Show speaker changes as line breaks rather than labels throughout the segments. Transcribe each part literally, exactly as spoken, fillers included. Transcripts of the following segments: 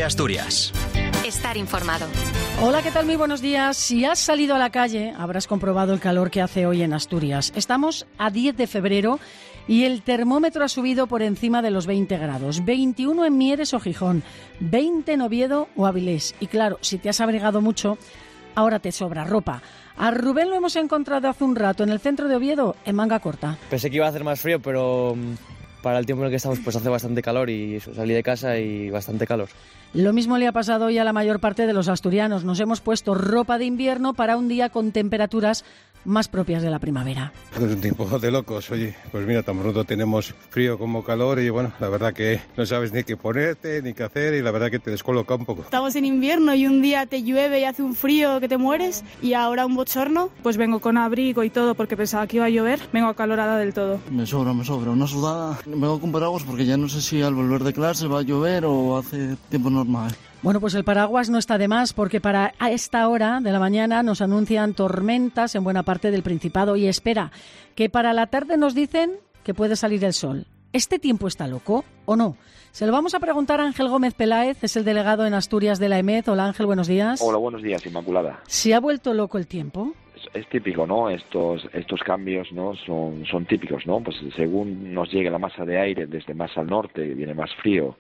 de Asturias.
Estar informado.
Hola, ¿qué tal? Muy buenos días. Si has salido a la calle, habrás comprobado el calor que hace hoy en Asturias. Estamos a diez de febrero y el termómetro ha subido por encima de los veinte grados. veintiuno en Mieres o Gijón, veinte en Oviedo o Avilés. Y claro, si te has abrigado mucho, ahora te sobra ropa. A Rubén lo hemos encontrado hace un rato en el centro de Oviedo, en manga corta.
Pensé que iba a hacer más frío, pero para el tiempo en el que estamos pues hace bastante calor y salí de casa y bastante calor.
Lo mismo le ha pasado hoy a la mayor parte de los asturianos. Nos hemos puesto ropa de invierno para un día con temperaturas más propias de la primavera.
Es un tiempo de locos, oye, pues mira, tan pronto tenemos frío como calor y bueno, la verdad que no sabes ni qué ponerte, ni qué hacer y la verdad que te descoloca un poco.
Estamos en invierno y un día te llueve y hace un frío que te mueres y ahora un bochorno.
Pues vengo con abrigo y todo porque pensaba que iba a llover, vengo acalorada del todo.
Me sobra, me sobra, una sudada. Vengo con paraguas porque ya no sé si al volver de clase va a llover o hace tiempo normal.
Bueno, pues el paraguas no está de más porque para esta hora de la mañana nos anuncian tormentas en buena parte del Principado y espera que para la tarde nos dicen que puede salir el sol. ¿Este tiempo está loco o no? Se lo vamos a preguntar a Ángel Gómez Peláez, es el delegado en Asturias de la E M E D. Hola Ángel, buenos días.
Hola, buenos días, Inmaculada.
¿Se ha vuelto loco el tiempo?
Es, es típico, ¿no? Estos estos cambios, ¿no? Son, son típicos, ¿no? Pues según nos llegue la masa de aire desde más al norte, viene más frío,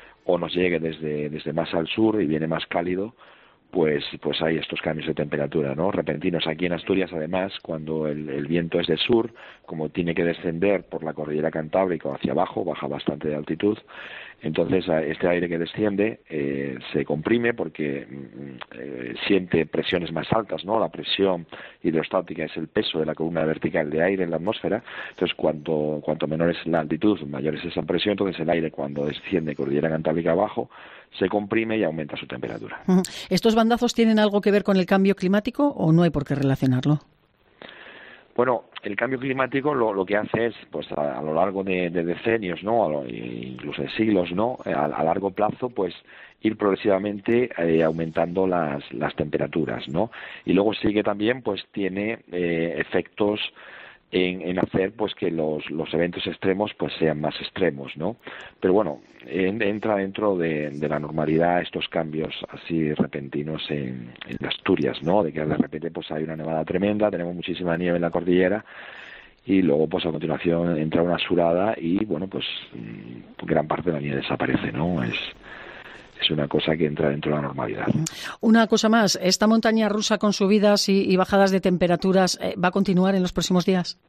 o nos llegue desde, desde más al sur y viene más cálido, pues pues hay estos cambios de temperatura, ¿no? Repentinos. Aquí en Asturias, además, cuando el, el viento es de sur, como tiene que descender por la cordillera Cantábrica hacia abajo, baja bastante de altitud, entonces este aire que desciende eh, se comprime porque eh, siente presiones más altas, ¿no? La presión hidrostática es el peso de la columna vertical de aire en la atmósfera, entonces cuanto, cuanto menor es la altitud, mayor es esa presión, entonces el aire cuando desciende cordillera Cantábrica abajo se comprime y aumenta su temperatura.
¿Estos bandazos tienen algo que ver con el cambio climático o no hay por qué relacionarlo?
Bueno, el cambio climático lo, lo que hace es, pues a, a lo largo de, de decenios, ¿no? A lo, incluso de siglos, ¿no? A, a largo plazo, pues ir progresivamente eh, aumentando las, las temperaturas, ¿no? Y luego sí que también, pues tiene eh, efectos en, en hacer, pues que los, los eventos extremos, pues sean más extremos, ¿no? Pero bueno, en, entra dentro de, de la normalidad estos cambios así repentinos en, en Asturias, ¿no? De que de repente, pues hay una nevada tremenda, tenemos muchísima nieve en la cordillera y luego, pues a continuación entra una surada y, bueno, pues gran parte de la nieve desaparece, ¿no? Es Es una cosa que entra dentro de la normalidad.
Una cosa más, ¿esta montaña rusa con subidas y, y bajadas de temperaturas eh, va a continuar en los próximos días?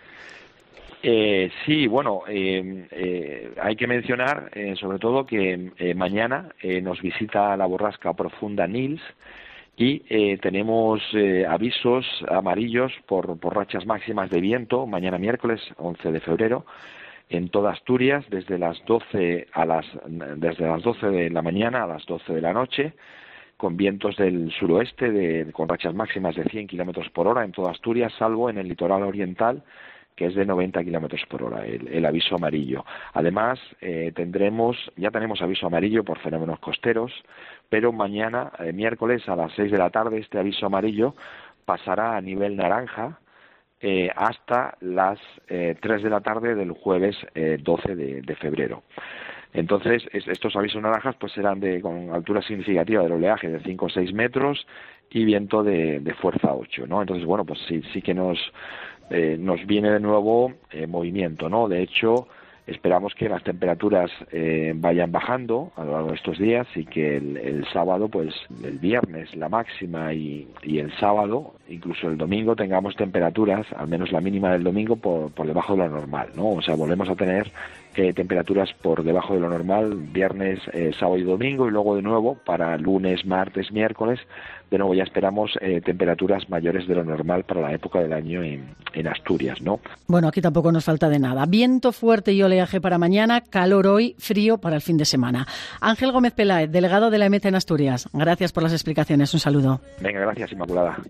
Eh, sí, bueno, eh, eh, hay que mencionar eh, sobre todo que eh, mañana eh, nos visita la borrasca profunda Nils y eh, tenemos eh, avisos amarillos por, por rachas máximas de viento mañana miércoles once de febrero en toda Asturias desde las doce a las desde las doce de la mañana a las doce de la noche, con vientos del suroeste de, con rachas máximas de cien kilómetros por hora en toda Asturias, salvo en el litoral oriental, que es de noventa kilómetros por hora, el, el aviso amarillo. Además, eh, tendremos, ya tenemos aviso amarillo por fenómenos costeros, pero mañana, eh, miércoles, a las seis de la tarde, este aviso amarillo pasará a nivel naranja, Eh, hasta las eh, tres de la tarde del jueves eh, doce de, de febrero. Entonces, es, estos avisos naranjas pues serán de con altura significativa del oleaje de cinco o seis metros y viento de, de fuerza ocho, ¿no? Entonces, bueno, pues sí, sí que nos, eh, nos viene de nuevo eh, movimiento, ¿no? De hecho, esperamos que las temperaturas eh, vayan bajando a lo largo de estos días y que el, el sábado, pues el viernes la máxima y, y el sábado, incluso el domingo, tengamos temperaturas, al menos la mínima del domingo, por, por debajo de lo normal, ¿no? O sea, volvemos a tener eh, temperaturas por debajo de lo normal viernes, eh, sábado y domingo, y luego de nuevo para lunes, martes, miércoles, de nuevo ya esperamos eh, temperaturas mayores de lo normal para la época del año en, en Asturias, ¿no?
Bueno, aquí tampoco nos falta de nada. Viento fuerte y oleaje para mañana, calor hoy, frío para el fin de semana. Ángel Gómez Peláez, delegado de la E M E D en Asturias. Gracias por las explicaciones. Un saludo.
Venga, gracias, Inmaculada.